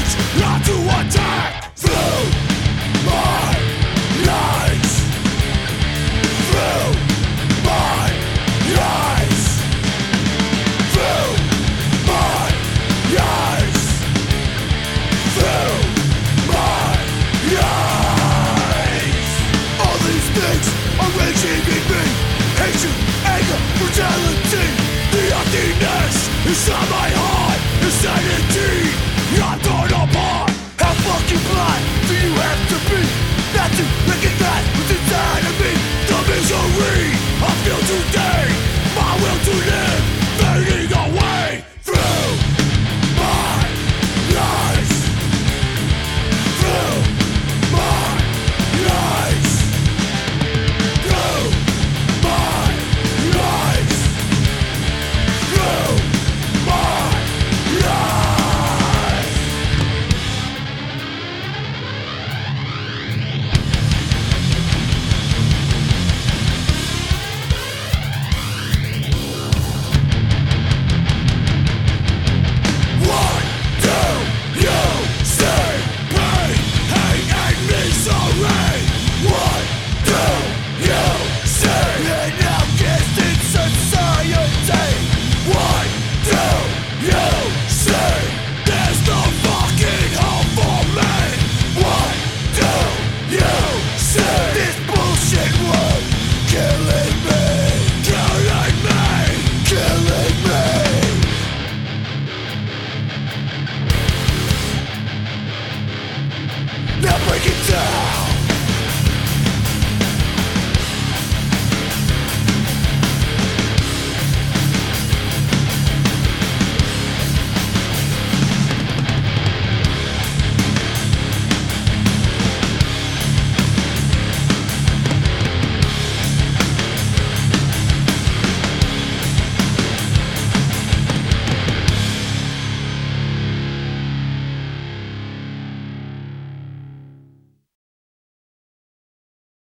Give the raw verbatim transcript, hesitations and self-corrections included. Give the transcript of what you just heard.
things not to attack. Through my eyes, through my eyes, through my eyes, through my eyes. All these things are raging in me: hatred, anger, brutality. The emptiness inside my heart, insanity. I'm